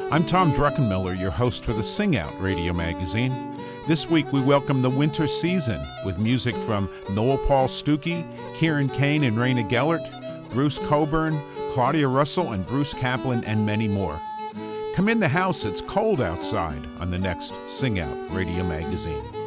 I'm Tom Druckenmiller, your host for the Sing Out radio magazine. This week we welcome the winter season with music from Noel Paul Stookey, Kieran Kane and Raina Gellert, Bruce Coburn, Claudia Russell and Bruce Kaplan, and many more. Come in the house, it's cold outside on the next Sing Out radio magazine.